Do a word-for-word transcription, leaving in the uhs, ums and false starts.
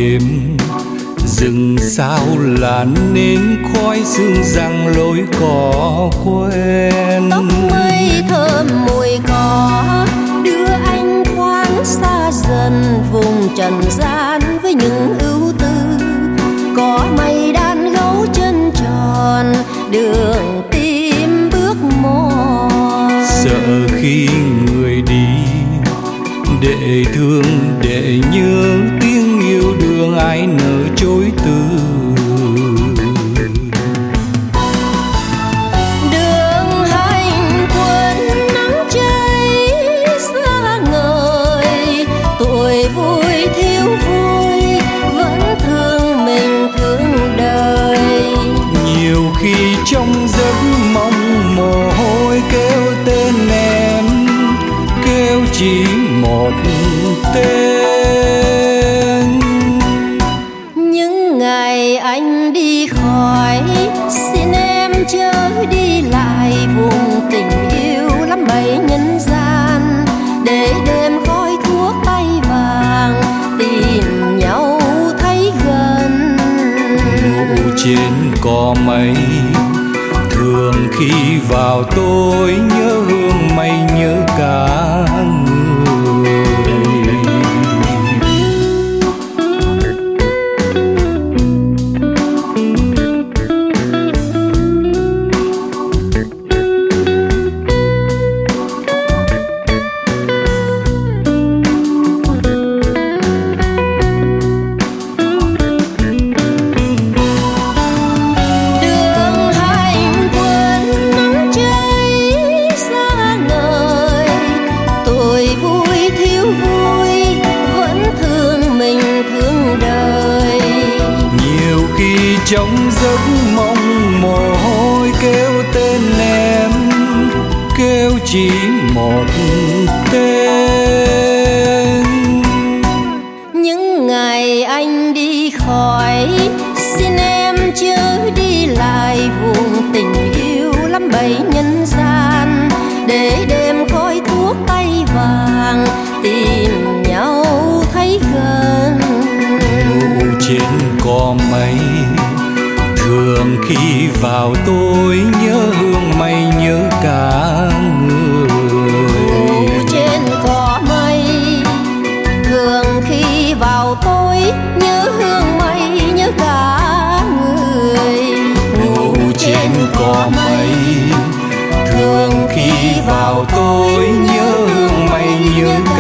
đêm. Rừng sao là nên khói sương răng lối cỏ quen. Tóc mây thơm mùi cỏ đưa anh thoáng xa dần vùng trần gian với những ưu tư. Có mây đan gấu chân tròn đường tim bước mòn. Sợ khi người đi để thương để nhớ tiếng yêu đương ai nỡ chối từ. Đường hành quân nắng cháy xa ngời, tuổi vui thiếu vui vẫn thương mình thương đời. Nhiều khi trong giấc mong mồ hôi kêu tên em, kêu chỉ một tên. Những ngày anh đi khỏi xin em chớ đi lại vùng tình yêu lắm bầy nhân gian. Để đêm khói thuốc tay vàng tìm nhau thấy gần. Nụ trên cỏ mây thường khi vào tôi nhớ hương mây nhớ cả người. Trong giấc mong mồ hôi kêu tên em, kêu chỉ một tên. Những ngày anh đi khỏi xin em chớ đi lại vùng tình yêu lắm bầy nhân gian. Để đêm khói thuốc tay vàng tìm nhau thấy gần. Nụ trên cỏ mây thường khi vào tôi nhớ hương mây nhớ cả người. Ngủ trên cỏ mây thường khi vào tôi nhớ hương mây nhớ cả người. Ngủ trên cỏ mây thường khi vào tôi nhớ hương mây nhớ cả